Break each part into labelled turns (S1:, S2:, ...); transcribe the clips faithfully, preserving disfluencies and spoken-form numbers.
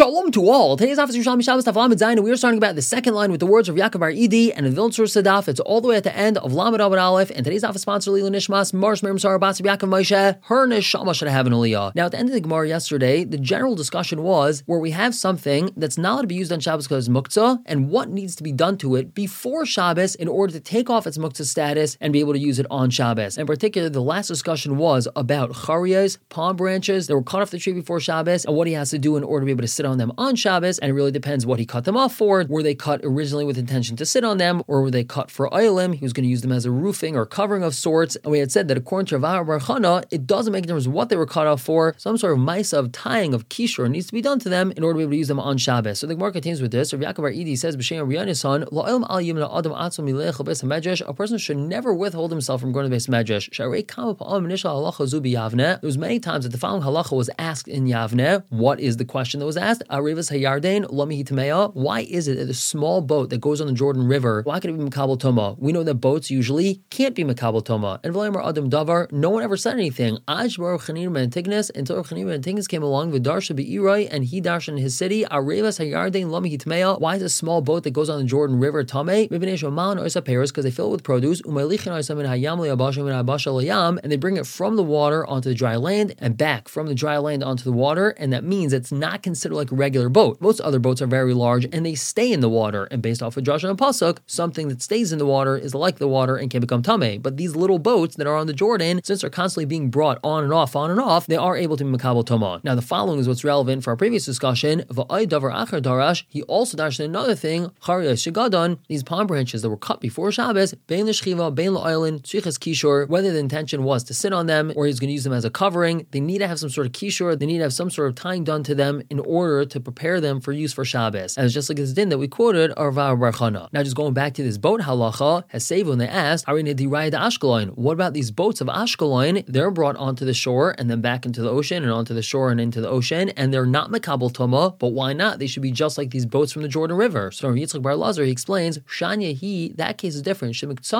S1: Shalom to all. Today's office is Yerushalmi Shabbos Daf Lamed Zayin, and we are starting about the second line with the words of Yaakov Bar Idi and the Vilna Sadaf. It's all the way at the end of Lamed Amud Aleph, and today's office sponsor Lila Nishmas Marsh Miriam Sarah Batz Yaakov Moshe. Her neshama should have an aliyah. Now, at the end of the Gemara yesterday, the general discussion was where we have something that's not allowed to be used on Shabbos because it's muktzah, and what needs to be done to it before Shabbos in order to take off its muktzah status and be able to use it on Shabbos. In particular, the last discussion was about chariyas, palm branches that were cut off the tree before Shabbos, and what he has to do in order to be able to sit on them on Shabbos, and it really depends what he cut them off for. Were they cut originally with intention to sit on them, or were they cut for oilim? He was going to use them as a roofing or covering of sorts. And we had said that according to Rav Bar Chana, it doesn't make a difference what they were cut off for. Some sort of maisa of tying of kishur needs to be done to them in order to be able to use them on Shabbos. So the Gemara continues with this. Rav Yaakov Bar Idi says, "B'shem Riyanesan, la'olim al yimna adam atzom milech beis hamedrash." A person should never withhold himself from going to the beis medrash. Sharei kama pa'am nishal halacha zu b'Yavne. There was many times that the following halacha was asked in Yavne. What is the question that was asked? Arivas hayarden lomi hitameya. Why is it that a small boat that goes on the Jordan River, why could it be makabel toma? We know that boats usually can't be makabel toma. And v'layimar adam davar, no one ever said anything. Aj bar Chanina ben Tignis, until Chanina ben Tignis came along with Darsha be'irai, and he darsha in his city. Arivas hayarden lomi hitameya. Why is a small boat that goes on the Jordan River tame? Because they fill it with produce. And they bring it from the water onto the dry land and back from the dry land onto the water, and that means it's not considered like a regular boat. Most other boats are very large and they stay in the water, and based off of Joshua and Pasuk, something that stays in the water is like the water and can become tameh. But these little boats that are on the Jordan, since they're constantly being brought on and off, on and off, they are able to be makabel toma. Now the following is what's relevant for our previous discussion. V'ay davar achar darash, he also dashed another thing, chariyas shegadon, these palm branches that were cut before Shabbos, bein l'shchiva, bein l'oilin, tzrichas kishur, whether the intention was to sit on them or he's going to use them as a covering, they need to have some sort of kishur, they need to have some sort of tying done to them in order to prepare them for use for Shabbos. And it's just like this din that we quoted, Rav Bar Chana. Now just going back to this boat halacha, Hasevu, when they asked, what about these boats of Ashkelon? They're brought onto the shore and then back into the ocean and onto the shore and into the ocean, and they're not makabel toma, but why not? They should be just like these boats from the Jordan River. So Rav Yitzchak Bar Lazar, he explains, Shanya he, that case is different.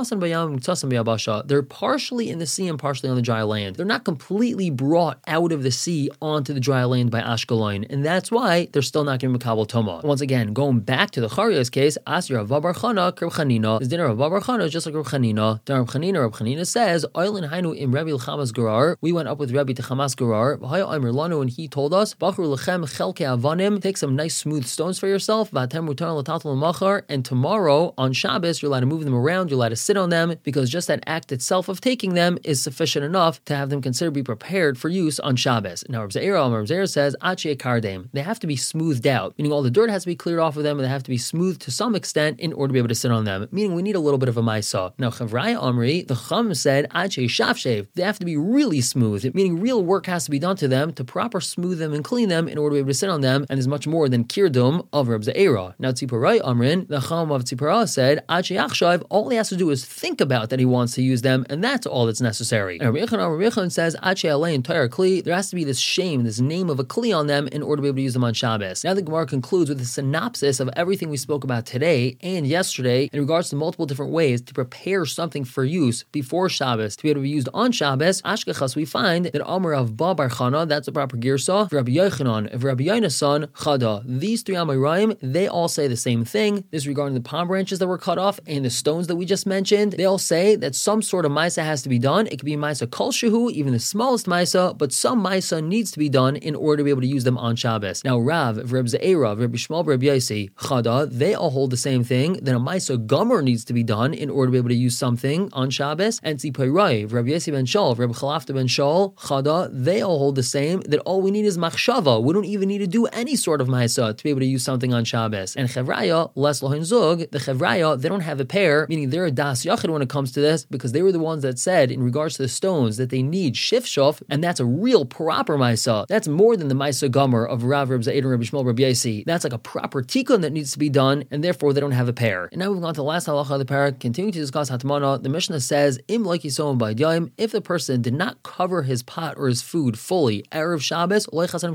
S1: They're partially in the sea and partially on the dry land. They're not completely brought out of the sea onto the dry land by Ashkelon, and that's why they're still not going to be makabel toma. Once again, going back to the chariyas case, Asir Rav Bar Chana Rav Chanina. This dinner of Rav Bar Chana is just like Rav Chanina. Rav Chanina, Rav Chanina says, Oilin hainu im Rebbe l'chamas gerar. We went up with Rebbe to Chamas gerar. V'haya Omer lanu, and he told us, Bachur lechem chelke avanim. Take some nice smooth stones for yourself. V'atem mutar l'tatal l'machar. And tomorrow on Shabbos, you're allowed to move them around. You're allowed to sit on them, because just that act itself of taking them is sufficient enough to have them considered be prepared for use on Shabbos. Now Rav Zeira, Rav Zeira says, Achie kardem. They have to be smoothed out, meaning all the dirt has to be cleared off of them, and they have to be smoothed to some extent in order to be able to sit on them, meaning we need a little bit of a maisa. Now Chavraya Amri, the Chum said, Achie shafshev. They have to be really smooth, meaning real work has to be done to them to proper smooth them and clean them in order to be able to sit on them, and is much more than kirdum of Rav Zeira. Now Tziparai Amrin, the Chum of Tzipara said, Achie achshav. All he has to do is think about that he wants to use them, and that's all that's necessary. And Rabbi Yechon says, Achie alei entire kli. There has to be this shame, this name of a kli on them in order to be able to use them on Shabbos. Now the Gemara concludes with a synopsis of everything we spoke about today and yesterday in regards to multiple different ways to prepare something for use before Shabbos to be able to be used on Shabbos. Ashkechas, we find that Amar of Ba Bar Chana, that's the proper girsa. Rabbi Yochanan, of Rabbi Yonasan, Chada. These three Amoraim, they all say the same thing. This regarding the palm branches that were cut off and the stones that we just mentioned. They all say that some sort of maisa has to be done. It could be maisa kol shehu, even the smallest maisa, but some maisa needs to be done in order to be able to use them on Shabbos. Now Rav, Reb Ze'era, Reb Shmuel, Reb Yosi, Chada, they all hold the same thing, that a maisa gomer needs to be done in order to be able to use something on Shabbos. And Tzipayrai, Reb Yosi ben Shaul, Reb Chalafta ben Shaul, Chada, they all hold the same, that all we need is machshava. We don't even need to do any sort of maisa to be able to use something on Shabbos. And Chevraya, Les Lohin Zug, the Chevraya, they don't have a pair, meaning they're a das yachid when it comes to this, because they were the ones that said in regards to the stones that they need shifshuf, and that's a real proper maisa. That's more than the maisa gomer of Rav, Reb Zaid, and Reb Shmuel, Reb Yosi. That's like a proper tikkun that needs to be done, and therefore they don't have a pair. And now moving on to the last halacha of the parak, continuing to discuss hatmana, the Mishnah says, Im like yisomim b'yadayim, if the person did not cover his pot or his food fully erev Shabbos,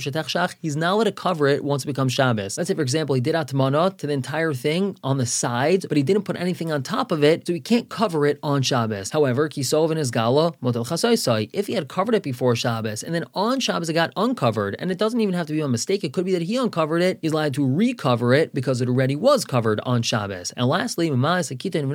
S1: he's not allowed to cover it once it becomes Shabbos. Let's say, for example, he did hatmana to the entire thing on the sides, but he didn't put anything on top of it, so he can't cover it on Shabbos. However, kisov in his gala, motel chasaisai, if he had covered it before Shabbos, and then on Shabbos it got uncovered, and it doesn't even have to be a mistake, it could could be that he uncovered it, he's allowed to recover it because it already was covered on Shabbos. And lastly, a person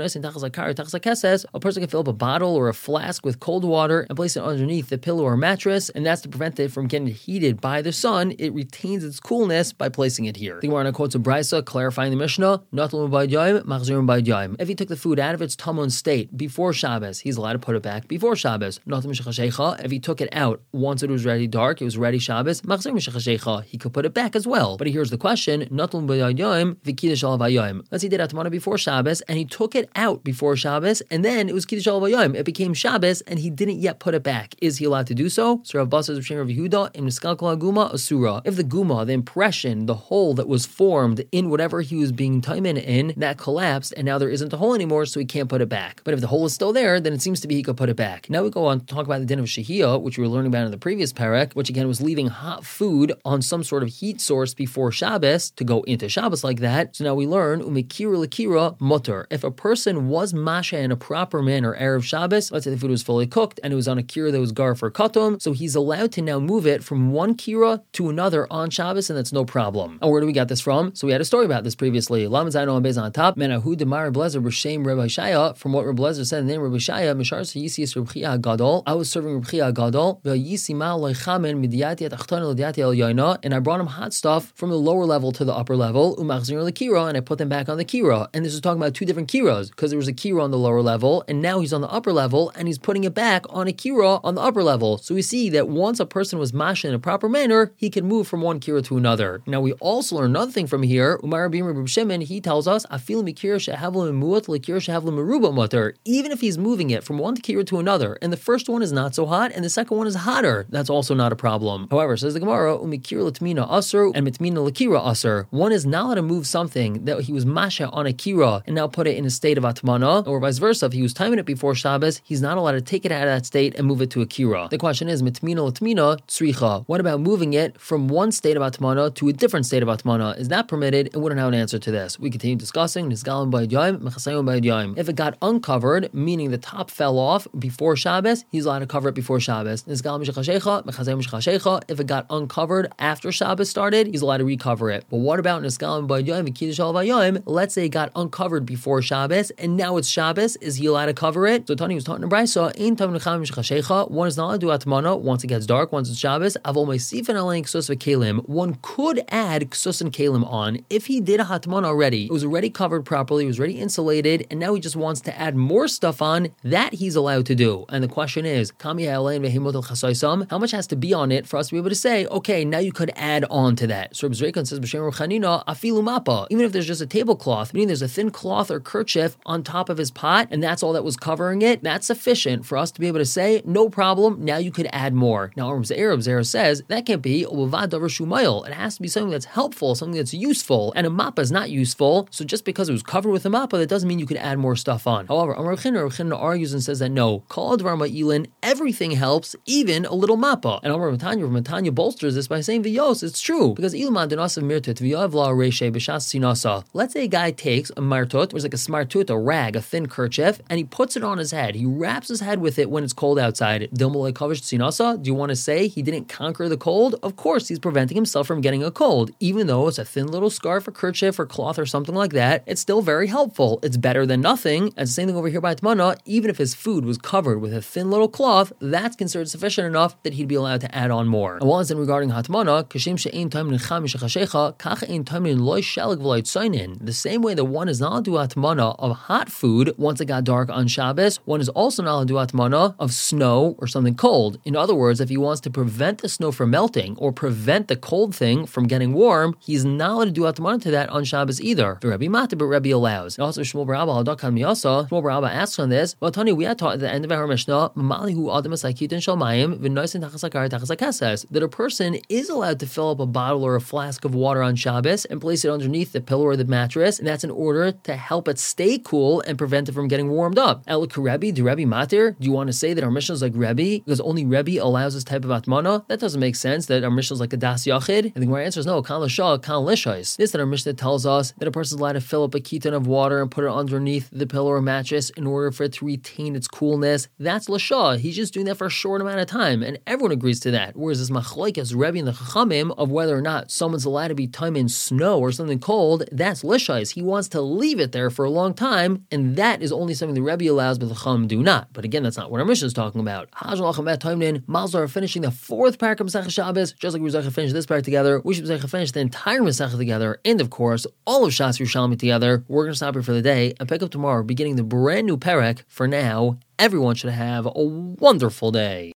S1: can fill up a bottle or a flask with cold water and place it underneath the pillow or mattress, and that's to prevent it from getting heated by the sun. It retains its coolness by placing it here. The Gemara quotes a brisa clarifying the Mishnah, if he took the food out of its tamon state before Shabbos, he's allowed to put it back before Shabbos. If he took it out once it was already dark, it was ready Shabbos, he could put it back as well. But here's the question, let's say he did Atmana before Shabbos and he took it out before Shabbos, and then it was Kiddush Al Vayom, it became Shabbos and he didn't yet put it back. Is he allowed to do so? So Rav Basar Rav Shimon Rav Yehuda in Miskalkal Guma Asura. If the Guma, the impression, the hole that was formed in whatever he was being taimen in, that collapsed and now there isn't a hole anymore, so he can't put it back. But if the hole is still there, then it seems to be he could put it back. Now we go on to talk about the din of Shehiyah, which we were learning about in the previous parak, which again was leaving hot food on some sort of heat source before Shabbos to go into Shabbos like that. So now we learn Umikira Lakira Mutter. If a person was masha in a proper manner Erev Shabbos, let's say the food was fully cooked and it was on a kira that was gar for katom, so he's allowed to now move it from one kira to another on Shabbos, and that's no problem. And where do we get this from? So we had a story about this previously. From what Rabbi Blezer said in the name of Rabbi Shaya, I was serving Rabbi Chia Gadol, and I brought him hot stuff from the lower level to the upper level, and I put them back on the kira. And this is talking about two different kiras, because there was a kira on the lower level, and now he's on the upper level, and he's putting it back on a kira on the upper level. So we see that once a person was masha in a proper manner, he can move from one kira to another. Now we also learn another thing from here. Umar Rabbi Shimon, he tells us, even if he's moving it from one kira to another, and the first one is not so hot, and the second one is hotter, that's also not a problem. However, says the Gemara, umikira l'tmina aser and mitmina l'kira aser. One is not allowed to move something that he was masha on a kira and now put it in a state of atmana, or vice versa. If he was timing it before Shabbos, he's not allowed to take it out of that state and move it to a kira. The question is, mitmina l'tmina tzricha. What about moving it from one state of atmana to a different state of atmana? Is that permitted? And we don't have an answer to this. We continue discussing. If it got uncovered, meaning the top fell off before Shabbos, he's allowed to cover it before Shabbos. If it got uncovered after Shabbos started, he's allowed to recover it. But what about let's say it got uncovered before Shabbos and now it's Shabbos, is he allowed to cover it? So Tani was talking to Brisa, one is not allowed to do atmana once it gets dark, once it's Shabbos. One could add ksus and kalim on. If he did a hatman already, it was already covered properly, it was already insulated, and now he just wants to add more stuff on, that he's allowed to do. And the question is, how much has to be on it for us to be able to say, okay, now you could add on to that? So Reb Zreikan says, even if there's just a tablecloth, meaning there's a thin cloth or kerchief on top of his pot, and that's all that was covering it, that's sufficient for us to be able to say, no problem, now you could add more. Now Reb Zera says, that can't be, it has to be something that's helpful, something that's useful, and a mappa is not useful, so just because it was covered with a mappa, that doesn't mean you could add more stuff on. However, Amar China argues and says that no, Kol Dvar Ma'ilin, everything helps, even a little mappa. And Amar Matanya, Matanya bolsters this by saying, V'yos, it's true, because Ilman Denasav Mirtut, V'yav La Reshe, B'shas Sinasa. Let's say a guy takes a martut, or it's like a smartut, a rag, a thin kerchief, and he puts it on his head. He wraps his head with it when it's cold outside. Dilmalei Kavish Sinasa, do you want to say he didn't conquer the cold? Of course, he's preventing himself from getting a cold. Even though it's a thin little scarf or kerchief or cloth or something like that, it's still very helpful. It's better than nothing. And it's the same thing over here by Atmana. Even if his food was covered with a thin little cloth, that's considered sufficient enough that he'd be allowed to add on more. And one thing regarding Hatmana, the same way that one is not allowed to do Hatmana of hot food once it got dark on Shabbos, one is also not allowed to do Hatmana of snow or something cold. In other words, if he wants to prevent the snow from melting or prevent the cold thing from getting warm, he's not allowed to do Atmana to that on Shabbos either. The Rebbe Mata, but Rebbe allows. And also Shmuel Bar Abba Hadakan Miyasa, Shmuel Bar Abba asks on this, but Tani, we had taught at the end of our Mishnah, that a person is allowed to fill up a bottle or a flask of water on Shabbos and place it underneath the pillow or the mattress, and that's in order to help it stay cool and prevent it from getting warmed up. El Rebbe, do Rebbe Matir? Do you want to say that our Mishnah is like Rebbe because only Rebbe allows this type of Atmana? That doesn't make sense, that our Mishnah is like a Das Yachid. And the Gemara answers no, Kan L'Shah, Kan L'Shais. This that our Mishnah tells us that a person is allowed to fill up a ketan of water and put it underneath the pillow or mattress in order for it to retain its coolness. That's L'Shah. He's just doing that for a short amount of time, and everyone agrees to that. Whereas this Machlokes Rebbe and the Chachamim of whether or not someone's allowed to be time in snow or something cold, that's lishais. He wants to leave it there for a long time, and that is only something the Rebbe allows, but the Chacham do not. But again, that's not what our Mishnah is talking about. Malzar are finishing the fourth parak of Masechah Shabbos, just like we were finish this parak together. We should finish the entire Masechah together, and of course, all of Shas Yerushalmi together. We're going to stop here for the day and pick up tomorrow, beginning the brand new parak. For now, everyone should have a wonderful day.